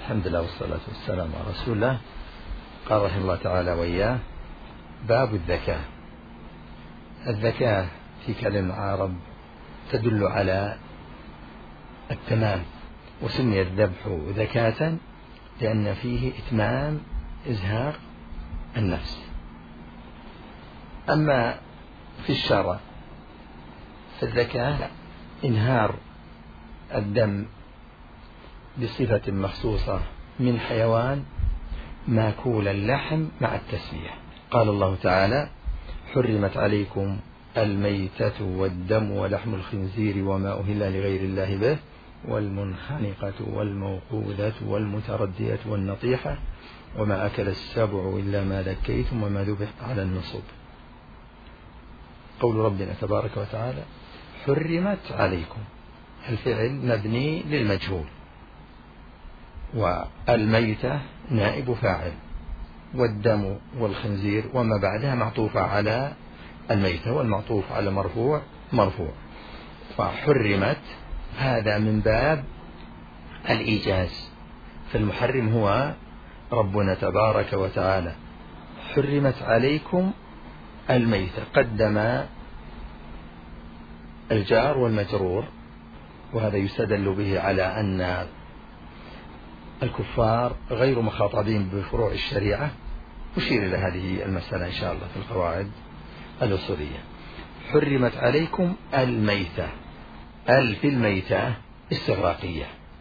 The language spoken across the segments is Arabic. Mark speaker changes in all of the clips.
Speaker 1: الحمد لله والصلاة والسلام على رسول الله. قال رحمه الله تعالى وإياه: باب الذكاة. الذكاة في كلام العرب تدل على التمام، وسمي الذبح ذكاة لأن فيه إتمام إزهاق النفس. أما في الشرع فالذكاة إنهار الدم بصفة مخصوصة من حيوان ماكول اللحم مع التسمية. قال الله تعالى: حرمت عليكم الميتة والدم ولحم الخنزير وما أهل لغير الله به والمنخنقة والموقوذة والمتردية والنطيحة وما أكل السبع إلا ما ذكيتم وما ذبح على النصب. قول ربنا تبارك وتعالى: حرمت عليكم، الفعل مبني للمجهول، والميتة نائب فاعل، والدم والخنزير وما بعدها معطوفة على الميتة، والمعطوف على مرفوع. فحرمت هذا من باب الإيجاز، فالمحرم هو ربنا تبارك وتعالى. حرمت عليكم الميتة، قدم الجار والمجرور، وهذا يستدل به على أن الكفار غير مخاطبين بفروع الشريعة. أشير إلى هذه المسألة إن شاء الله في القواعد الأصولية. حرمت عليكم الميتة، في الميتة استغراقية،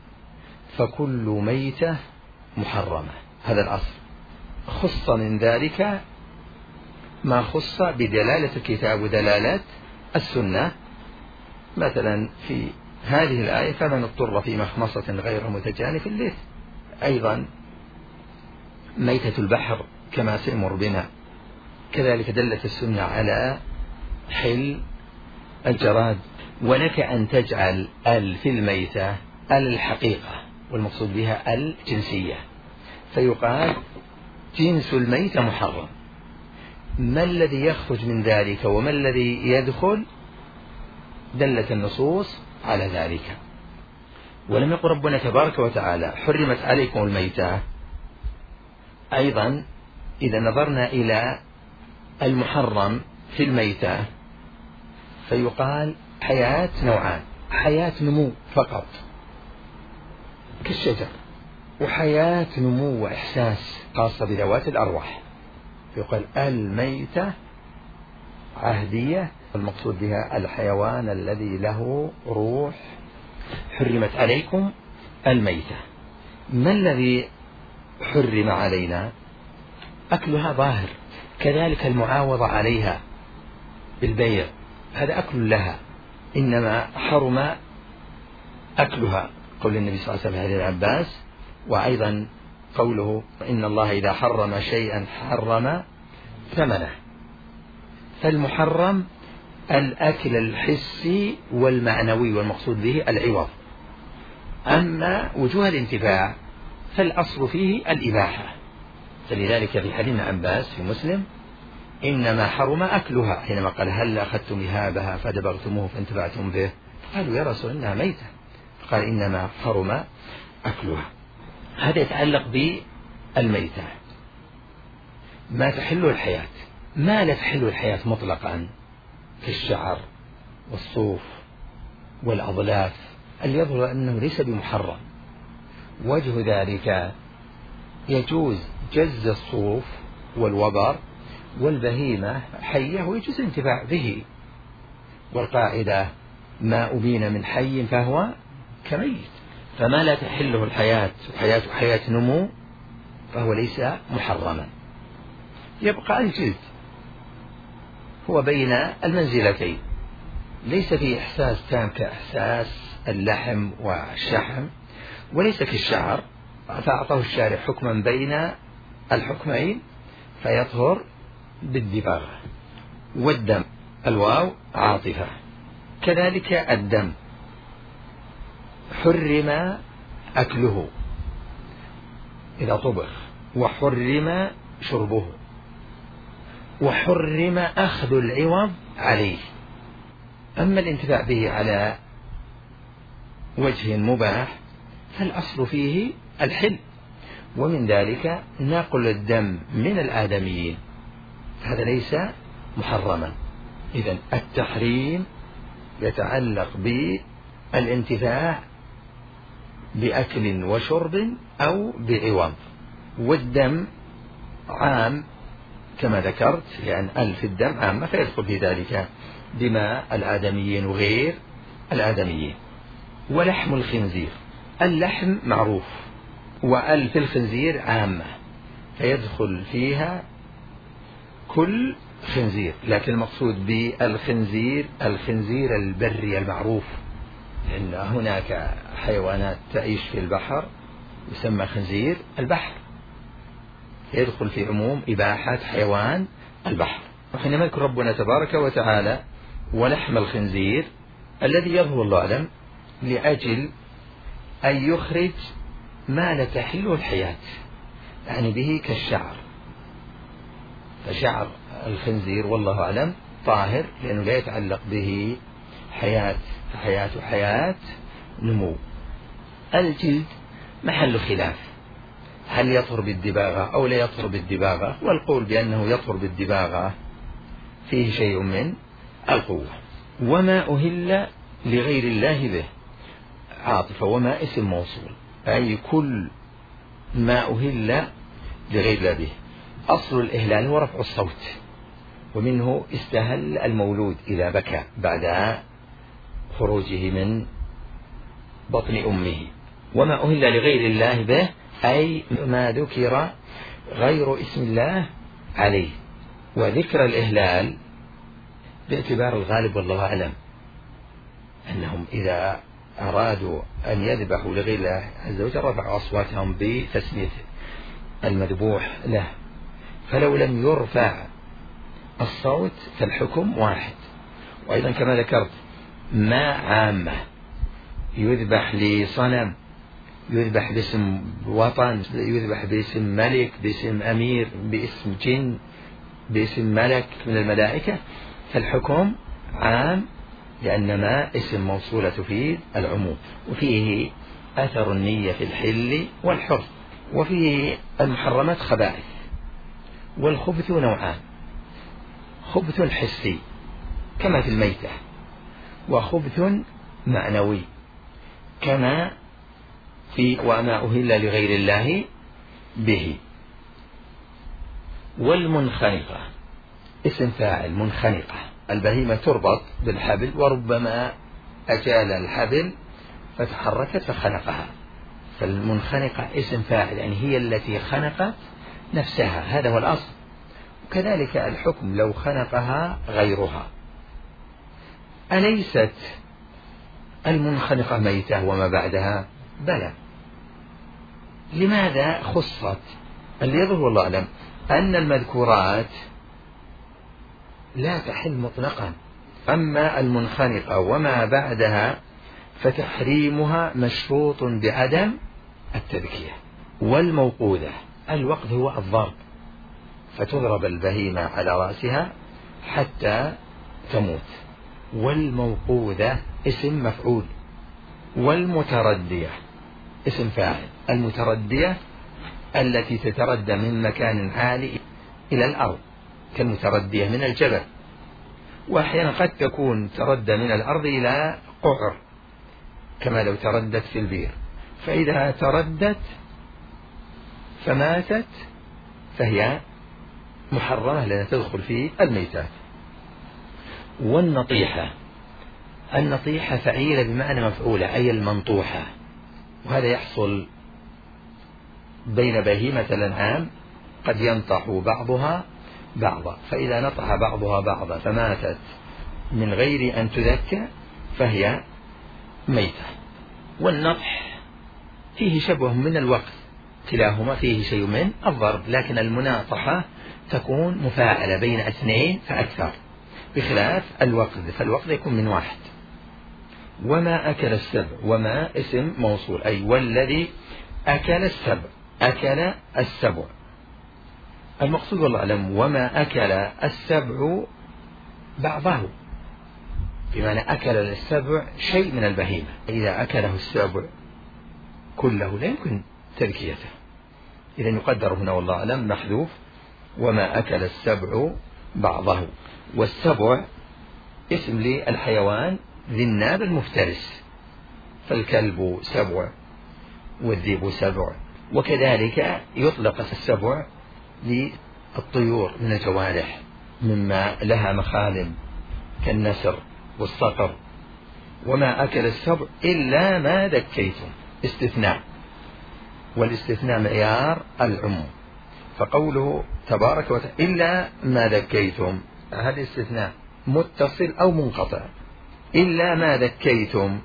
Speaker 1: فكل ميتة محرمة، هذا الأصل. خص من ذلك ما خص بدلالة الكتاب ودلالة السنة. مثلا في هذه الآية: فمن اضطر في مخمصة غير متجانف للإثم. أيضا ميتة البحر كما سيمر بنا، كذلك دلت السنة على حل الجراد. ولك أن تجعل في الميتة الحقيقة، والمقصود بها الجنسية، فيقال جنس الميتة محرم. ما الذي يخرج من ذلك وما الذي يدخل؟ دلت النصوص على ذلك. ولم يقل ربنا تبارك وتعالى: حرمت عليكم الميتة. أيضا إذا نظرنا إلى المحرم في الميتة فيقال حياة نوعان: حياة نمو فقط كالشجر، وحياة نمو وإحساس خاصة بذوات الأرواح. يقال الميتة عهدية، المقصود بها الحيوان الذي له روح. حرمت عليكم الميتة. ما الذي حرم علينا؟ أكلها ظاهر، كذلك المعاوضة عليها بالبيع، هذا أكل لها، إنما حرم أكلها. قول النبي صلى الله عليه وسلم هذا العباس، وأيضا قوله: إن الله إذا حرم شيئا حرم ثمنه. فالمحرم الأكل الحسي والمعنوي، والمقصود به العوض. أما وجوه الانتفاع فالأصل فيه الإباحة. فلذلك في حديث عباس في مسلم: إنما حرم أكلها، حينما قال: هل أخذتم إهابها فدبغتموه فانتفعتم به؟ قالوا: يا رسول إنها ميتة. قال: إنما حرم أكلها. هذا يتعلق بالميتة. ما تحل الحياة، ما لا تحل الحياة مطلقا كالشعر والصوف والأضلاف، اللي يظهر أنه ليس بمحرم. وجه ذلك: يجوز جز الصوف والوبر والبهيمة حية ويجوز الانتفاع به، والقاعدة: ما أبين من حي فهو كميت. فما لا تحله الحياة حياة نمو فهو ليس محرما. يبقى الجلد، هو بين المنزلتين، ليس فيه إحساس تام كإحساس اللحم والشحم، وليس كالشعر، فأعطاه الشارع حكما بين الحكمين فيطهر بالدباغ. والدم، الواو عاطفة. كذلك الدم حرم أكله إذا طبخ، وحرم شربه، وحرم أخذ العوض عليه. أما الانتفاع به على وجه مباح فالأصل فيه الحل، ومن ذلك نقل الدم من الآدميين، هذا ليس محرما. إذن التحريم يتعلق بالانتفاع بأكل وشرب أو بعوض، والدم عام كما ذكرت، لأن ألف الدم عامة فيدخل في ذلك دماء الآدميين وغير الآدميين. ولحم الخنزير، اللحم معروف، وألف الخنزير عامة فيدخل فيها كل خنزير، لكن المقصود بالخنزير الخنزير البري المعروف، لأن هناك حيوانات تعيش في البحر يسمى خنزير البحر، يدخل في عموم إباحة حيوان البحر. وحينما يذكر ربنا تبارك وتعالى ولحم الخنزير الذي يظهر الله أعلم لأجل أن يخرج ما لا تحله الحياة، يعني به كالشعر، فشعر الخنزير والله أعلم طاهر لأنه لا يتعلق به حياة نمو. الجلد محل خلاف، هل يطهر بالدباغة أو لا يطهر بالدباغة، والقول بأنه يطهر بالدباغة فيه شيء من القوة. وما أهل لغير الله به، عاطفة وما اسم موصول، أي كل ما أهل لغير الله به. أصل الإهلال هو رفع الصوت، ومنه استهل المولود إذا بكى بعد خروجه من بطن أمه. وما أهل لغير الله به أي ما ذكر غير اسم الله عليه. وذكر الإهلال باعتبار الغالب والله أعلم أنهم إذا أرادوا أن يذبحوا لغير الله عز وجل رفعوا أصواتهم بتسمية المذبوح له، فلو لم يرفع الصوت فالحكم واحد. وأيضا كما ذكرت ما عامة يذبح لصنم، يذبح باسم وطن، يذبح باسم ملك، باسم أمير، باسم جن، باسم ملك من الملائكة، فالحكم عام لأن ما اسم موصولة تفيد العموم. وفيه أثر النية في الحل والحر. وفيه المحرمات خبائث، والخبث نوعان: خبث حسي كما في الميتة، وخبث معنوي كما في وما أهل لغير الله به. والمنخنقة اسم فاعل منخنقة، البهيمة تربط بالحبل وربما أجال الحبل فتحركت فخنقها، فالمنخنقة اسم فاعل يعني هي التي خنقت نفسها، هذا هو الأصل. وكذلك الحكم لو خنقها غيرها. أليست المنخنقة ميتة وما بعدها؟ بلى. لماذا خصت؟ اللي يظهر والله أعلم أن المذكورات لا تحل مطلقا، أما المنخنقة وما بعدها فتحريمها مشروط بعدم التذكية. والموقوذة الوقذ هو الضرب، فتضرب البهيمة على رأسها حتى تموت. والموقوذة اسم مفعول. والمتردية اسم فاعل، المتردية التي تتردى من مكان عالي إلى الأرض كالمتردية من الجبل، وأحيانا قد تكون تردى من الأرض إلى قعر كما لو تردت في البير، فإذا تردت فماتت فهي محرمة لأنها تدخل في الميتات. والنطيحة، النطيحة فعيلة بمعنى مفعولة أي المنطوحة، وهذا يحصل بين بهيمة الأنعام قد ينطح بعضها بعضا، فإذا نطح بعضها بعضا فماتت من غير أن تذكى فهي ميتة. والنطح فيه شبه من الوقت، كلاهما فيه شيء من الضرب، لكن المناطحة تكون مفاعلة بين اثنين فأكثر، بخلاف الوقذ فالوقذ يكون من واحد. وما أكل السبع، وما اسم موصول أي والذي أكل السبع، أكل السبع. المقصود والله أعلم وما أكل السبع بعضه، بمعنى أكل السبع شيء من البهيمة، إذا أكله السبع كله لا يمكن تذكيته، إذا يقدر هنا والله أعلم محذوف وما أكل السبع بعضه. والسبع اسم للحيوان ذي الناب المفترس، فالكلب سبع والذئب سبع. وكذلك يطلق السبع للطيور من الجوارح مما لها مخالب كالنسر والصقر. وما أكل السبع إلا ما ذكيتم، استثناء، والاستثناء معيار العموم. فقوله تبارك وتعالى إلا ما ذكيتم، هذا استثناء متصل أو منقطع. إلا ما ذكيتم،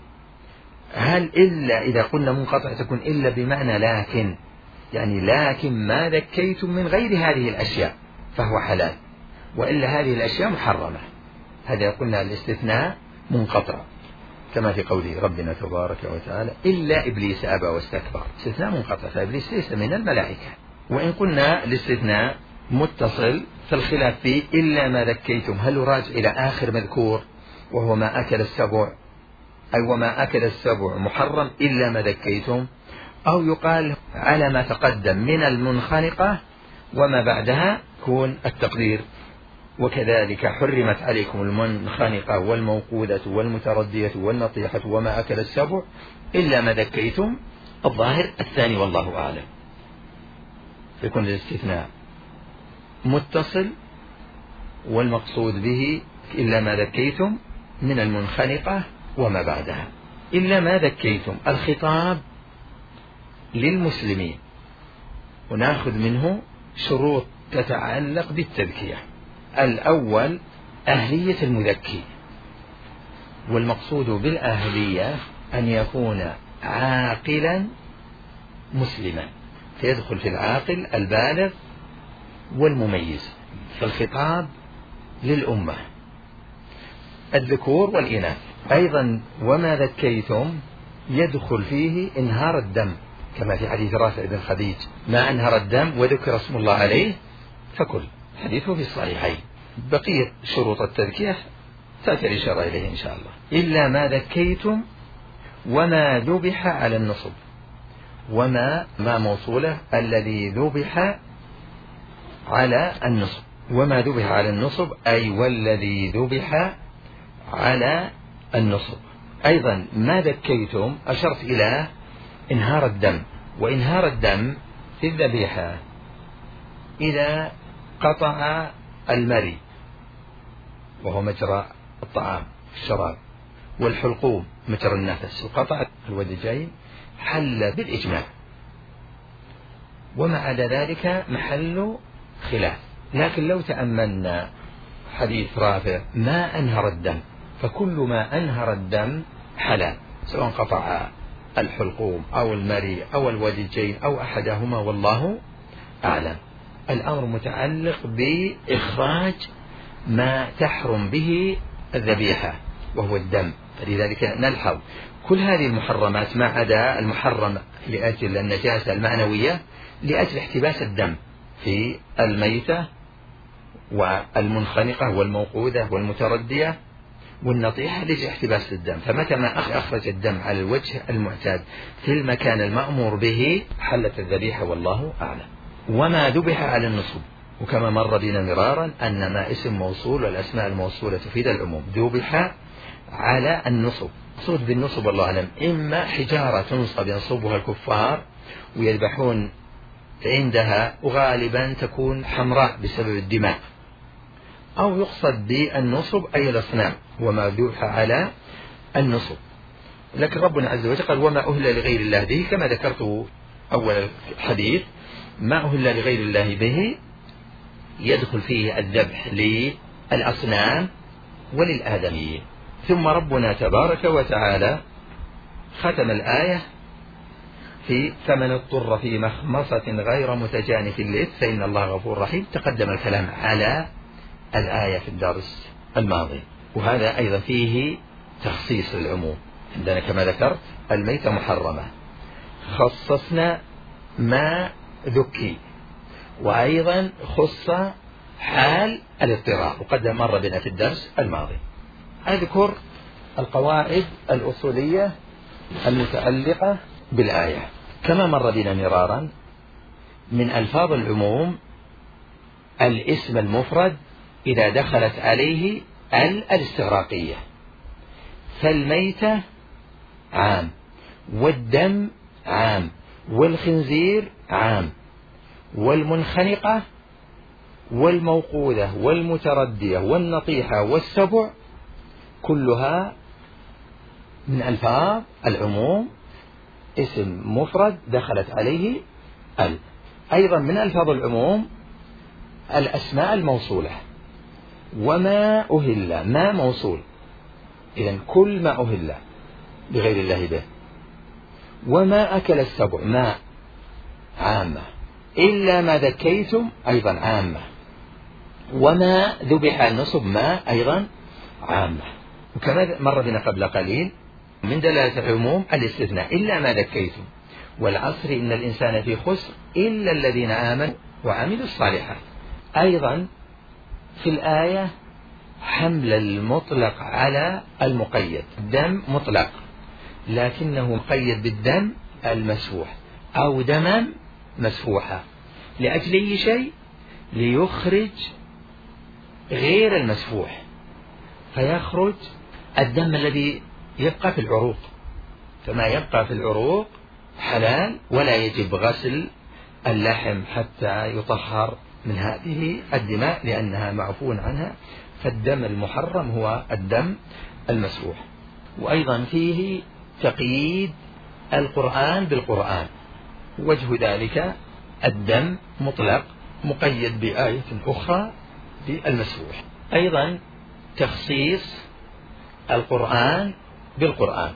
Speaker 1: هل إلا إذا قلنا منقطع تكون إلا بمعنى لكن، يعني لكن ما ذكيتم من غير هذه الأشياء فهو حلال، وإلا هذه الأشياء محرمة. هذا قلنا الاستثناء منقطع كما في قوله ربنا تبارك وتعالى إلا إبليس أبى واستكبر، استثناء منقطع، فإبليس ليس من الملائكة. وإن قلنا الاستثناء متصل فالخلاف فيه إلا ما ذكيتم هل يراجع إلى آخر مذكور وهو ما أكل السبع، أي وما أكل السبع محرم إلا ما ذكيتم، أو يقال على ما تقدم من المنخنقة وما بعدها يكون التقدير وكذلك حرمت عليكم المنخنقة والموقوذة والمتردية والنطيحة وما أكل السبع إلا ما ذكيتم. الظاهر الثاني والله أعلم، يكون الاستثناء متصل والمقصود به إلا ما ذكيتم من المنخنقة وما بعدها. إلا ما ذكيتم الخطاب للمسلمين، ونأخذ منه شروط تتعلق بالتذكية. الأول أهلية المذكي، والمقصود بالأهلية أن يكون عاقلا مسلما، فيدخل في العاقل البالغ والمميز. فالخطاب للأمة الذكور والإناث. أيضا وما ذكيتم يدخل فيه إنهار الدم كما في حديث رافع بن خديج ما أنهر الدم وذكر اسم الله عليه فكل، حديثه في الصحيحين. بقية شروط التذكية تأتي الإشارة إليه إن شاء الله. إلا ما ذكيتم وما ذبح على النصب، وما موصولة الذي ذبح على النصب، وما ذبح على النصب أي والذي ذبح على النصب. أيضا ما ذكيتم أشرت إلى إنهار الدم، وإنهار الدم في الذبيحة إذا قطع المري وهو مجرى الطعام الشراب، والحلقوم مجرى النفس، وقطع الودجين حل بالإجماع. وما عدا ذلك محل خلاف. لكن لو تأملنا حديث رافع ما أنهر الدم، فكل ما أنهر الدم حلال، سواء قطع الحلقوم أو المري أو الودجين أو أحدهما والله أعلم. الأمر متعلق بإخراج ما تحرم به الذبيحة وهو الدم، فلذلك نلحظ كل هذه المحرمات ما عدا المحرم لأجل النجاسة المعنوية لأجل احتباس الدم في الميتة والمنخنقة والموقوذة والمتردية والنطيحة لأجل احتباس الدم. فمتى ما أخرج الدم على الوجه المعتاد في المكان المأمور به حلت الذبيحة والله أعلم. وما ذبح على النصب، وكما مر بنا مرارا أن ما اسم موصول والأسماء الموصولة تفيد العموم. ذبح على النصب، مقصود بالنصب والله أعلم إما حجارة تنصب ينصبها الكفار ويذبحون عندها، وغالبا تكون حمراء بسبب الدماء، أو يقصد بالنصب أي الأصنام وما ذبح على النصب. لكن ربنا عز وجل قال وما أهل لغير الله به، كما ذكرت أول الحديث ما أهل لغير الله به يدخل فيه الذبح للأصنام وللآدميين. ثم ربنا تبارك وتعالى ختم الآية في فمن اضطر في مخمصة غير متجانف للإثم فإن الله غفور رحيم. تقدم الكلام على الآية في الدرس الماضي، وهذا أيضا فيه تخصيص العموم. عندنا كما ذكرت الميتة محرمة، خصصنا ما ذكي، وأيضا خص حال الاضطرار، وقد مر بنا في الدرس الماضي. أذكر القواعد الأصولية المتعلقة بالآية كما مر بنا مرارا. من ألفاظ العموم الاسم المفرد إذا دخلت عليه الاستغراقية، فالميتة عام، والدم عام، والخنزير عام، والمنخنقة والموقوذة والمتردية والنطيحة والسبع كلها من ألفاظ العموم اسم مفرد دخلت عليه أيضا من ألفاظ العموم الأسماء الموصولة، وما أهل، ما موصول، إذن كل ما أهل بغير الله به. وما أكل السبع ما عامة، إلا ما ذكيتم أيضا عامة، وما ذبح النصب ما أيضا عامة. وكما مر بنا قبل قليل من دلالة العموم الاستثناء إلا ما ذكيتم، والعصر إن الإنسان في خسر إلا الذين آمنوا وعملوا الصالحات. أيضا في الآية حمل المطلق على المقيد، الدم مطلق لكنه مقيد بالدم المسفوح أو دما مسفوحا لأجل أي شيء؟ ليخرج غير المسفوح، فيخرج الدم الذي يبقى في العروق، فما يبقى في العروق حلال، ولا يجب غسل اللحم حتى يطهر من هذه الدماء لأنها معفو عنها، فالدم المحرم هو الدم المسفوح. وأيضا فيه تقييد القرآن بالقرآن، وجه ذلك الدم مطلق مقيد بآية أخرى بالمسفوح. أيضا تخصيص القرآن بالقرآن،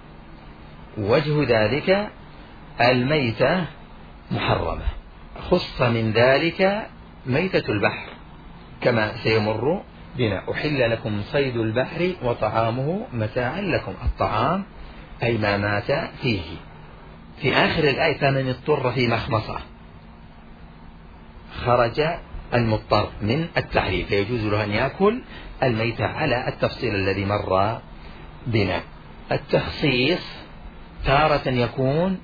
Speaker 1: وجه ذلك الميتة محرمة، خص من ذلك ميتة البحر كما سيمر بنا. أحل لكم صيد البحر وطعامه متاعا لكم، الطعام أي ما مات فيه. في آخر الآية فمن اضطر في مخمصة، خرج المضطر من التحريم، فيجوز له أن يأكل الميتة على التفصيل الذي مر بنا. التخصيص تارة يكون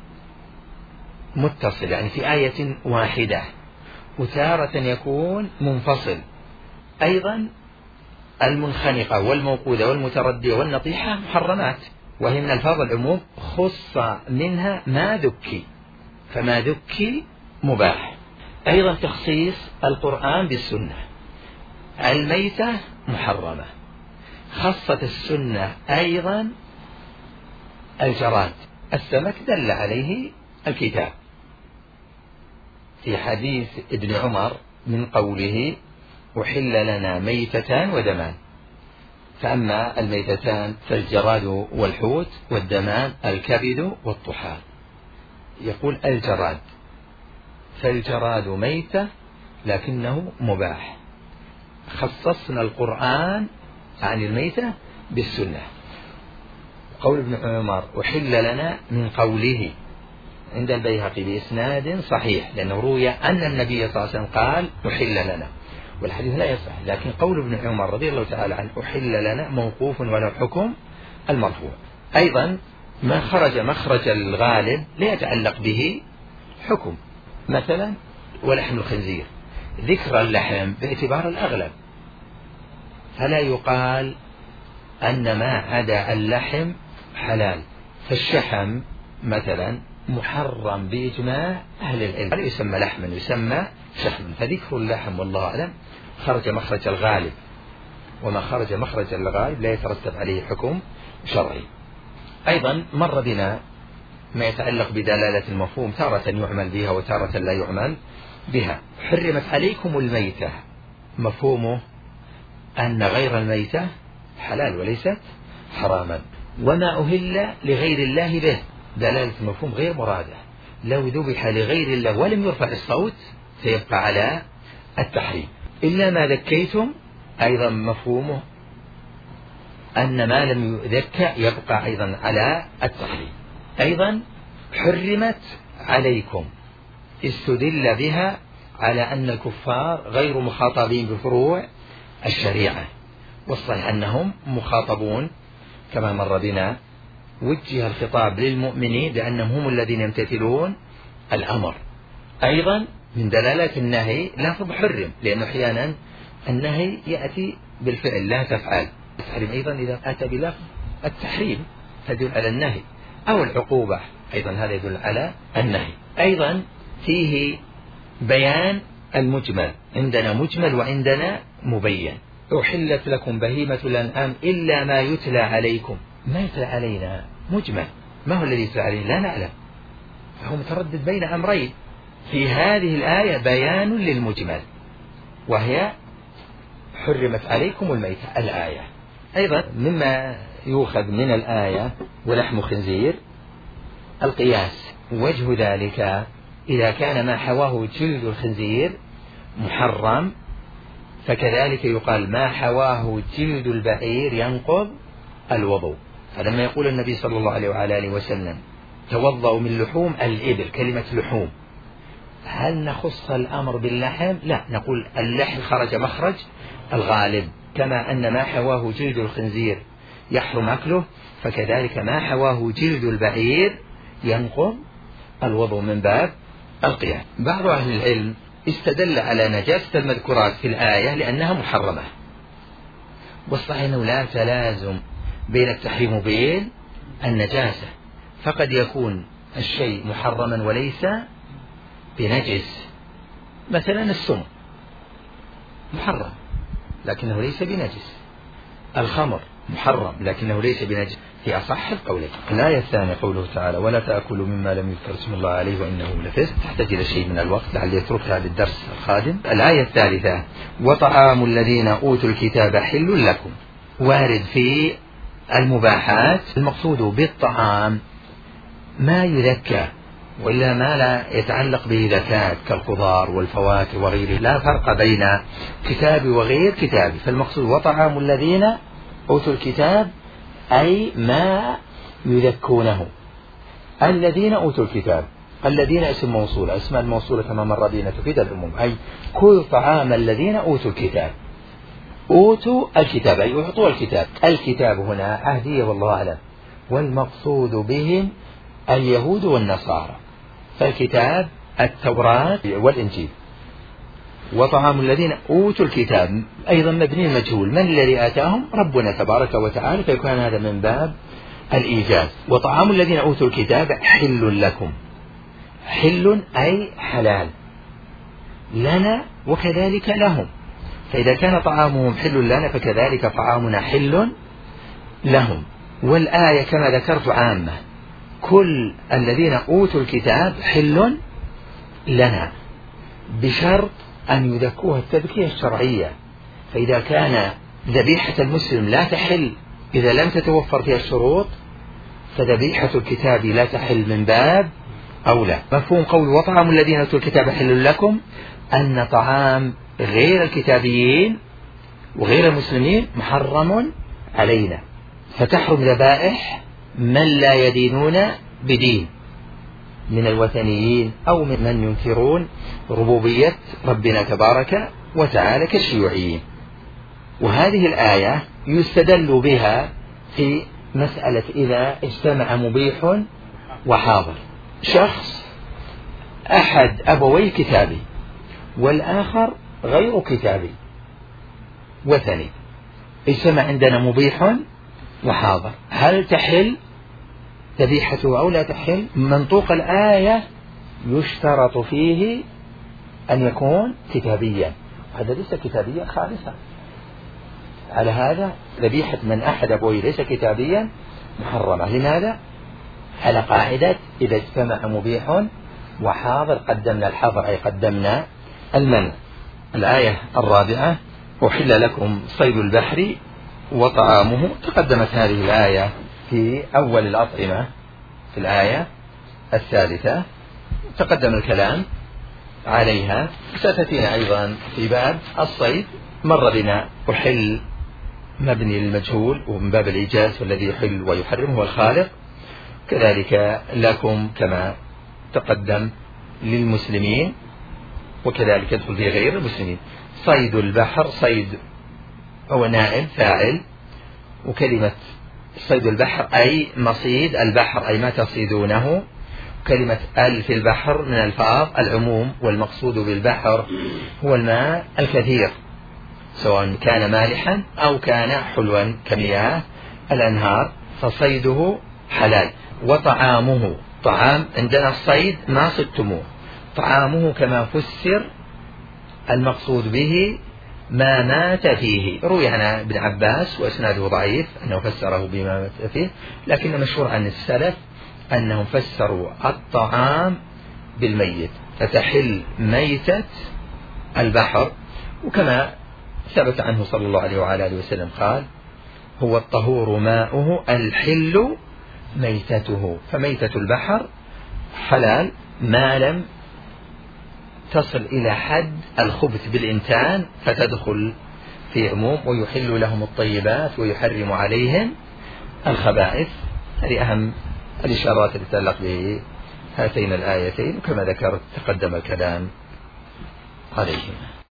Speaker 1: متصل يعني في آية واحدة، وتارة يكون منفصل. أيضا المنخنقة والموقوذة والمتردية والنطيحة محرمات، وهي من ألفاظ العموم خص منها ما ذكي، فما ذكي مباح. أيضا تخصيص القرآن بالسنة، الميتة محرمة، خصت السنة أيضا الجراد، السمك دل عليه الكتاب في حديث ابن عمر من قوله أحل لنا ميتتان ودمان، فأما الميتتان فالجراد والحوت، والدمان الكبد والطحال. يقول الجراد، فالجراد ميتة لكنه مباح، خصصنا القرآن عن الميتة بالسنة. قول ابن عمر أحل لنا من قوله عند البيهقي بإسناد صحيح، لأنه روي أن النبي صلى الله عليه وسلم قال أحل لنا، والحديث لا يصح، لكن قول ابن عمر رضي الله تعالى عنه أحل لنا موقوف وله حكم المرفوع. أيضا ما خرج مخرج الغالب لا يتعلق به حكم، مثلا ولحم الخنزير ذكر اللحم باعتبار الأغلب، فلا يقال أن ما عدا اللحم حلال، فالشحم مثلا محرم بإجماع أهل العلم، لا يسمى لحما يسمى شحما، فذكر اللحم والله أعلم خرج مخرج الغالب، وما خرج مخرج الغالب لا يترتب عليه حكم شرعي. أيضا مر بنا ما يتعلق بدلالة المفهوم، تارة يعمل بها وتارة لا يعمل بها. حرمت عليكم الميتة، مفهومه أن غير الميتة حلال وليست حراما، وما أهل لغير الله به، دلالة المفهوم غير مرادة، لو ذبح لغير الله ولم يرفع الصوت سيبقى على التحريم. إلا ما ذكيتم أيضا مفهومه أن ما لم يذكى يبقى أيضا على التحريم. أيضا حرمت عليكم، استدل بها على أن الكفار غير مخاطبين بفروع الشريعة، والصحيح أنهم مخاطبون كما مر بنا. وجه الخطاب للمؤمنين بأنهم هم الذين يمتثلون الأمر، أيضا من دلالات النهي لفظ حرم، لأنه أحيانا النهي يأتي بالفعل لا تفعل. التحريم أيضا إذا أتى بلفظ التحريم تدل على النهي، أو العقوبة أيضا هذا يدل على النهي. أيضا فيه بيان المجمل، عندنا مجمل وعندنا مبين. أحلت لكم بهيمة الأنعام إلا ما يتلى عليكم. ما يتلى علينا مجمل، ما هو الذي يتلى علينا لا نعلم، فهو متردد بين أمرين. في هذه الآية بيان للمجمل وهي حرمت عليكم الميتة الآية. أيضا مما يؤخذ من الآية ولحم خنزير القياس. وجه ذلك إذا كان ما حواه جلد الخنزير محرم فكذلك يقال ما حواه جلد البعير ينقض الوضوء. فلما يقول النبي صلى الله عليه وعلى آله وسلم توضأوا من لحوم الإبل، كلمة لحوم، هل نخص الأمر باللحم؟ لا، نقول اللحم خرج مخرج الغالب، كما أن ما حواه جلد الخنزير يحرم أكله فكذلك ما حواه جلد البعير ينقض الوضوء من باب القياس. بعض أهل العلم استدل على نجاسة المذكورات في الآية لأنها محرمة، والصحيح أنه لا تلازم بين التحريم وبين النجاسة، فقد يكون الشيء محرما وليس بنجس. مثلا السم محرم لكنه ليس بنجس، الخمر محرم لكنه ليس بنجس، في أصح القولين. الآية الثانية قوله تعالى ولا تأكلوا مما لم يذكر اسم الله عليه وإنه لفسق، تحتاج إلى شيء من الوقت لعل يتركها للدرس القادم. الآية الثالثة وطعام الذين أوتوا الكتاب حل لكم، وارد في المباحات. المقصود بالطعام ما يذكى وإلا ما لا يتعلق به زكاة كالخضار والفواكه وغيره، لا فرق بين كتاب وغير كتاب. فالمقصود وطعام الذين أوتوا الكتاب أي ما يذكونه. الذين أوتوا الكتاب، الذين اسم موصول، اسماء الموصولة كما مر بنا تفيد العموم، أي كل طعام الذين أوتوا الكتاب. أوتوا الكتاب أي أعطوا الكتاب. الكتاب هنا عهدية والله أعلم، والمقصود بهم اليهود والنصارى، فالكتاب التوراة والإنجيل. وطعام الذين أوتوا الكتاب أيضا مبني المجهول، من الذي آتاهم؟ ربنا تبارك وتعالى، فيكون هذا من باب الإيجاز. وطعام الذين أوتوا الكتاب حل لكم، حل أي حلال لنا وكذلك لهم، فإذا كان طعامهم حل لنا فكذلك طعامنا حل لهم. والآية كما ذكرت عامة، كل الذين أوتوا الكتاب حل لنا بشرط أن يذكوها التذكية الشرعية. فإذا كان ذبيحة المسلم لا تحل إذا لم تتوفر فيها الشروط، فذبيحة الكتاب لا تحل من باب أولى. مفهوم قول وطعام الذين أوتوا الكتاب حل لكم أن طعام غير الكتابيين وغير المسلمين محرم علينا، فتحرم ذبائح من لا يدينون بدين من الوثنيين أو من ينكرون ربوبية ربنا تبارك وتعالى كالشيوعيين. وهذه الآية يستدل بها في مسألة إذا اجتمع مبيح وحاضر. شخص أحد أبويه كتابي والآخر غير كتابي وثني، اجتمع عندنا مبيح وحاضر، هل تحل ذبيحته أو لا تحل؟ منطوق الآية يشترط فيه أن يكون كتابيا، هذا ليس كتابيا خالصا. على هذا ذبيحة من أحد أبويه ليس كتابيا محرمة. لماذا؟ على قاعدة إذا اجتمع مبيح وحاضر قدمنا الحظر أي قدمنا المنع. الآية الرابعة أحل لكم صيد البحر وطعامه، تقدمت هذه الآية في أول الأطعمة في الآية الثالثة، تقدم الكلام عليها. ستأتينا أيضا في باب الصيد، مر بنا أحل مبني للمجهول ومن باب الإيجاز، والذي يحل ويحرم هو الخالق، كذلك لكم كما تقدم للمسلمين، وكذلك يدخل في غير المسلمين. صيد البحر، صيد هو نائب فاعل، وكلمة صيد البحر أي مصيد البحر أي ما تصيدونه، كلمة في البحر من ألفاظ العموم، والمقصود بالبحر هو الماء الكثير، سواء كان مالحا أو كان حلوا كمياه الأنهار، فصيده حلال. وطعامه، طعام عندنا الصيد ما صدتموه، طعامه كما فسر المقصود به ما مات فيه. روي عن ابن عباس وإسناده ضعيف أنه فسره بما مات فيه، لكن مشهور عن السلف أنهم فسروا الطعام بالميت، فتحل ميتة البحر. وكما ثبت عنه صلى الله عليه وعلى آله وسلم قال: هو الطهور ماؤه الحل ميتته. فميتة البحر حلال ما لم تصل إلى حد الخبث بالإنتان فتدخل في عموم، ويحل لهم الطيبات ويحرم عليهم الخبائث. هذه أهم الإشارات التي تتعلق بهاتين الآيتين، وكما ذكرت تقدم الكلام عليهما.